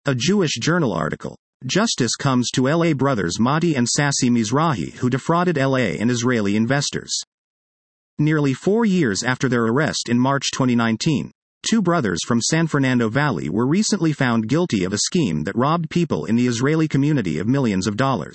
A Jewish Journal article. Justice comes to LA brothers Mati and Sassi Mizrahi, who defrauded LA and Israeli investors. Nearly 4 years after their arrest in March 2019, two brothers from San Fernando Valley were recently found guilty of a scheme that robbed people in the Israeli community of millions of dollars.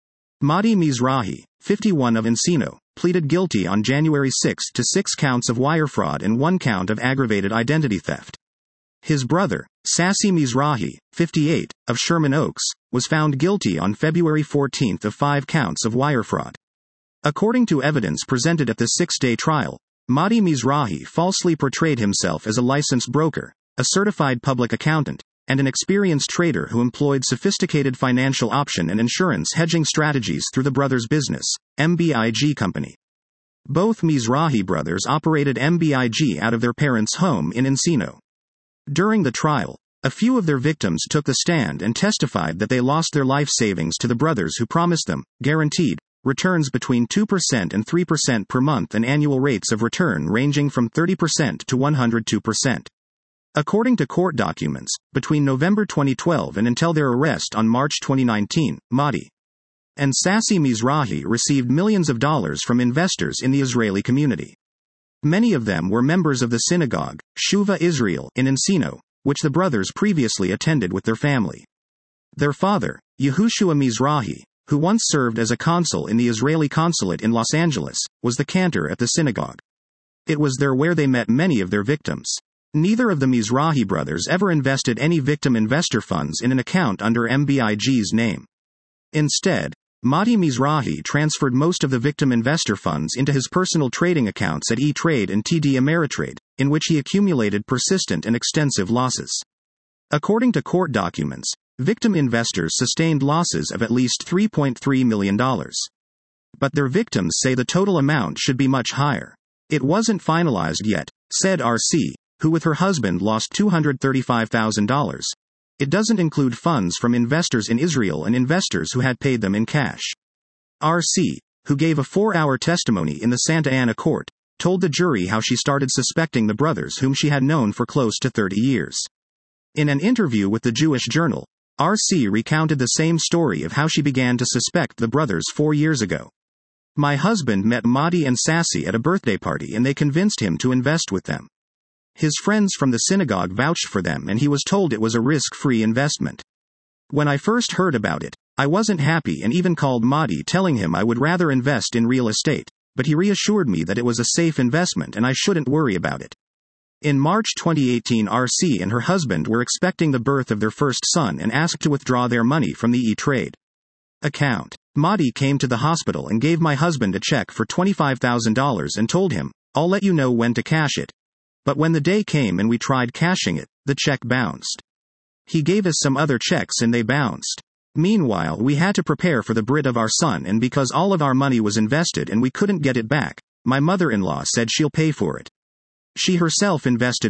Mati Mizrahi, 51 of Encino, pleaded guilty on January 6 to 6 counts of wire fraud and 1 count of aggravated identity theft. His brother, Sassi Mizrahi, 58, of Sherman Oaks, was found guilty on February 14 of 5 counts of wire fraud. According to evidence presented at the 6-day trial, Mati Mizrahi falsely portrayed himself as a licensed broker, a certified public accountant, and an experienced trader who employed sophisticated financial option and insurance hedging strategies through the brothers' business, MBIG Company. Both Mizrahi brothers operated MBIG out of their parents' home in Encino. During the trial, a few of their victims took the stand and testified that they lost their life savings to the brothers who promised them, guaranteed, returns between 2% and 3% per month and annual rates of return ranging from 30% to 102%. According to court documents, between November 2012 and until their arrest on March 2019, Mati and Sassi Mizrahi received millions of dollars from investors in the Israeli community. Many of them were members of the synagogue, Shuva Israel, in Encino, which the brothers previously attended with their family. Their father, Yehoshua Mizrahi, who once served as a consul in the Israeli consulate in Los Angeles, was the cantor at the synagogue. It was there where they met many of their victims. Neither of the Mizrahi brothers ever invested any victim investor funds in an account under MBIG's name. Instead, Mati Mizrahi transferred most of the victim investor funds into his personal trading accounts at E-Trade and TD Ameritrade, in which he accumulated persistent and extensive losses. According to court documents, victim investors sustained losses of at least $3.3 million. But their victims say the total amount should be much higher. It wasn't finalized yet, said RC, who with her husband lost $235,000. It doesn't include funds from investors in Israel and investors who had paid them in cash. RC, who gave a 4-hour testimony in the Santa Ana court, told the jury how she started suspecting the brothers whom she had known for close to 30 years. In an interview with the Jewish Journal, RC recounted the same story of how she began to suspect the brothers 4 years ago. My husband met Mati and Sassi at a birthday party and they convinced him to invest with them. His friends from the synagogue vouched for them and he was told it was a risk-free investment. When I first heard about it, I wasn't happy and even called Mati telling him I would rather invest in real estate, but he reassured me that it was a safe investment and I shouldn't worry about it. In March 2018, RC and her husband were expecting the birth of their first son and asked to withdraw their money from the E-Trade account. Mati came to the hospital and gave my husband a check for $25,000 and told him, "I'll let you know when to cash it." But when the day came and we tried cashing it, the check bounced. He gave us some other checks and they bounced. Meanwhile, we had to prepare for the brit of our son, and because all of our money was invested and we couldn't get it back, my mother-in-law said she'll pay for it. She herself invested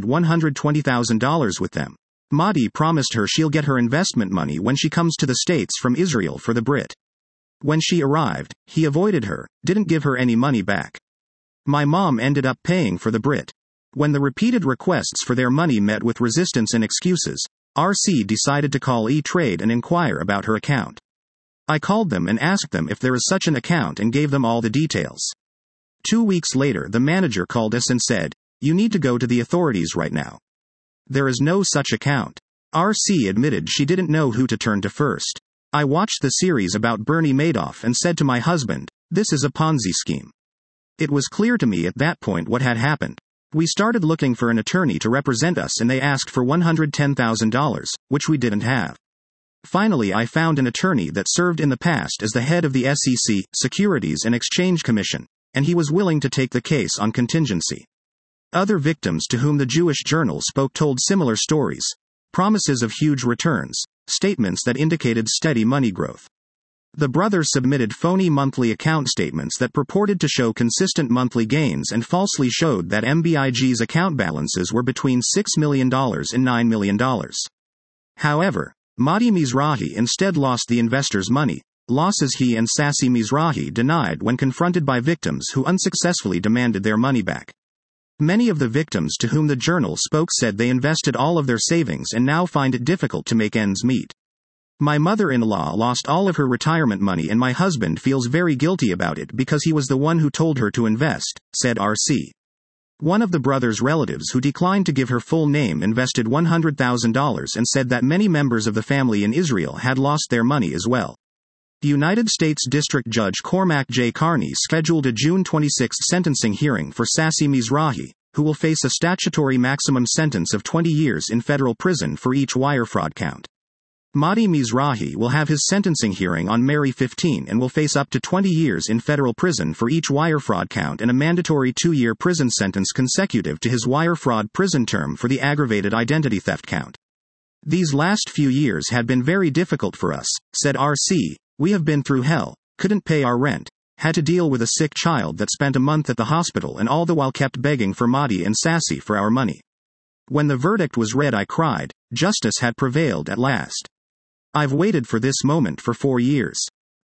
$120,000 with them. Mati promised her she'll get her investment money when she comes to the States from Israel for the brit. When she arrived, he avoided her, didn't give her any money back. My mom ended up paying for the brit. When the repeated requests for their money met with resistance and excuses, RC decided to call E-Trade and inquire about her account. I called them and asked them if there is such an account and gave them all the details. 2 weeks later, the manager called us and said, "You need to go to the authorities right now. There is no such account." RC admitted she didn't know who to turn to first. I watched the series about Bernie Madoff and said to my husband, "This is a Ponzi scheme." It was clear to me at that point what had happened. We started looking for an attorney to represent us and they asked for $110,000, which we didn't have. Finally, I found an attorney that served in the past as the head of the SEC, Securities and Exchange Commission, and he was willing to take the case on contingency. Other victims to whom the Jewish Journal spoke told similar stories. Promises of huge returns, statements that indicated steady money growth. The brothers submitted phony monthly account statements that purported to show consistent monthly gains and falsely showed that MBIG's account balances were between $6 million and $9 million. However, Mati Mizrahi instead lost the investors' money, losses he and Sassi Mizrahi denied when confronted by victims who unsuccessfully demanded their money back. Many of the victims to whom the journal spoke said they invested all of their savings and now find it difficult to make ends meet. My mother-in-law lost all of her retirement money and my husband feels very guilty about it because he was the one who told her to invest, said RC. One of the brothers' relatives who declined to give her full name invested $100,000 and said that many members of the family in Israel had lost their money as well. United States District Judge Cormac J. Carney scheduled a June 26 sentencing hearing for Sassi Mizrahi, who will face a statutory maximum sentence of 20 years in federal prison for each wire fraud count. Madi Mizrahi will have his sentencing hearing on May 15 and will face up to 20 years in federal prison for each wire fraud count and a mandatory 2-year prison sentence consecutive to his wire fraud prison term for the aggravated identity theft count. These last few years had been very difficult for us, said RC. We have been through hell, couldn't pay our rent, had to deal with a sick child that spent a month at the hospital and all the while kept begging for Madi and Sassi for our money. When the verdict was read I cried, justice had prevailed at last. I've waited for this moment for 4 years.